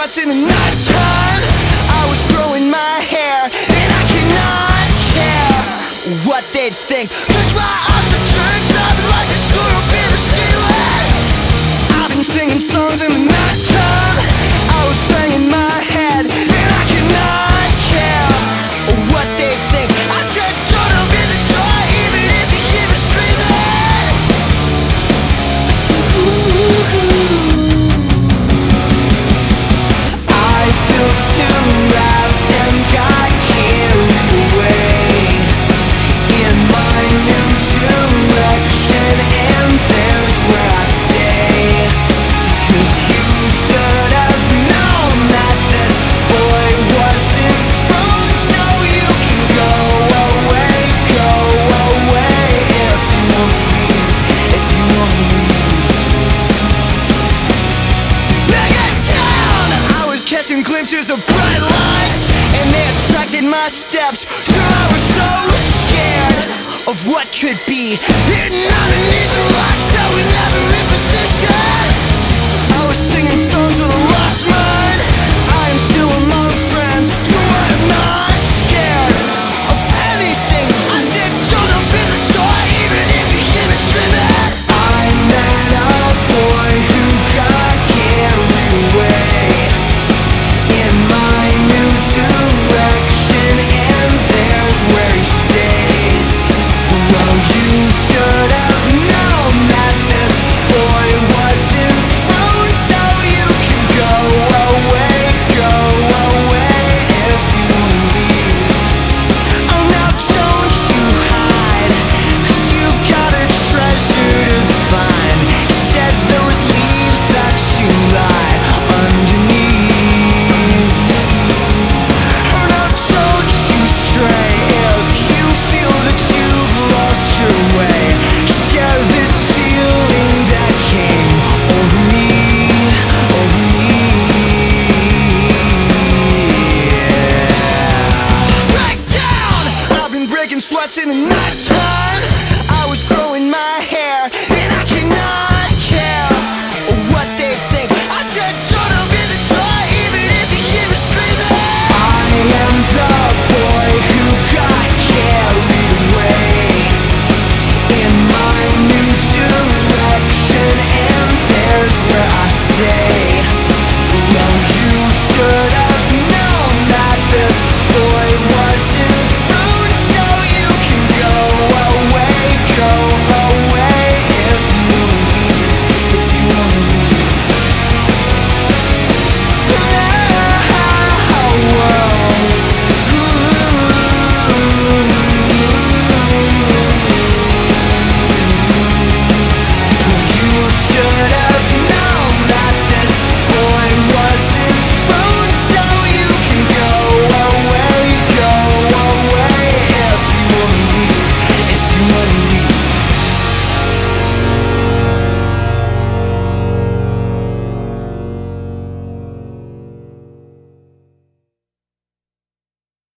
clouds in the nighttime. I was growing my hair and I could not care what they'd think, 'cause my eyes are turned up like a turtle in the ceiling. I've been singing songs in the nighttime. I was banging my head and I could not care what they'd think. I said turn up in the door even if you hear me screaming. I said I built to raft and got carried away in my new direction, and there's where I stay. Because you should have known that this boy wasn't true. So you can go away if you wanna leave, if you wanna leave. Now get down! I was catching glimpses of bright lights and they attracted my steps. So I was so scared of what could be hidden underneath the light.